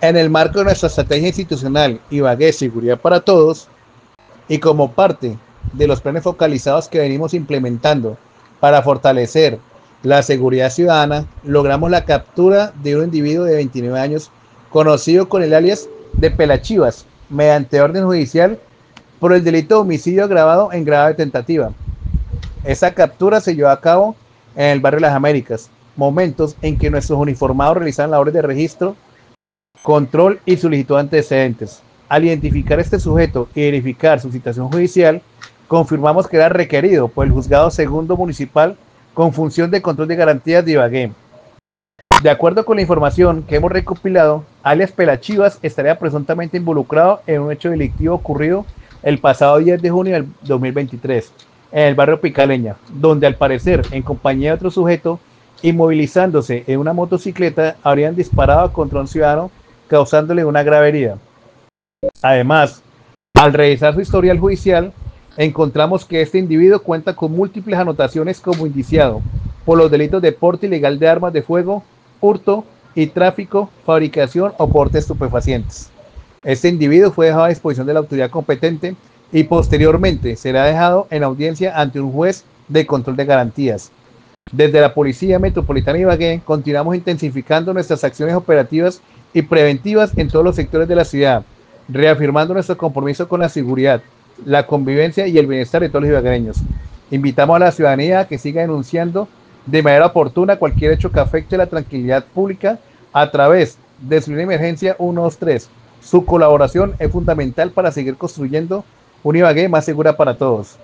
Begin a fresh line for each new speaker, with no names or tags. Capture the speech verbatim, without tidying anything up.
En el marco de nuestra estrategia institucional Ibagué Seguridad para Todos y como parte de los planes focalizados que venimos implementando para fortalecer la seguridad ciudadana, logramos la captura de un individuo de veintinueve años conocido con el alias de Pelachivas mediante orden judicial por el delito de homicidio agravado en grado de tentativa. Esa captura se llevó a cabo en el barrio Las Américas, momentos en que nuestros uniformados realizaban labores de registro, control y solicitud de antecedentes. Al identificar este sujeto y verificar su situación judicial, confirmamos que era requerido por el Juzgado Segundo Municipal con función de control de garantías de Ibagué. De acuerdo con la información que hemos recopilado, alias Pelachivas estaría presuntamente involucrado en un hecho delictivo ocurrido el pasado diez de junio del dos mil veintitrés en el barrio Picaleña, donde al parecer, en compañía de otro sujeto, inmovilizándose en una motocicleta, habrían disparado contra un ciudadano causándole una grave herida. Además, al revisar su historial judicial, encontramos que este individuo cuenta con múltiples anotaciones como indiciado por los delitos de porte ilegal de armas de fuego, hurto y tráfico, fabricación o porte de estupefacientes. Este individuo fue dejado a disposición de la autoridad competente y posteriormente será dejado en audiencia ante un juez de control de garantías. Desde la Policía Metropolitana de Ibagué continuamos intensificando nuestras acciones operativas y preventivas en todos los sectores de la ciudad, reafirmando nuestro compromiso con la seguridad, la convivencia y el bienestar de todos los ibaguereños. Invitamos a la ciudadanía a que siga denunciando de manera oportuna cualquier hecho que afecte la tranquilidad pública a través de su línea de emergencia ciento veintitrés. Su colaboración es fundamental para seguir construyendo una Ibagué más segura para todos.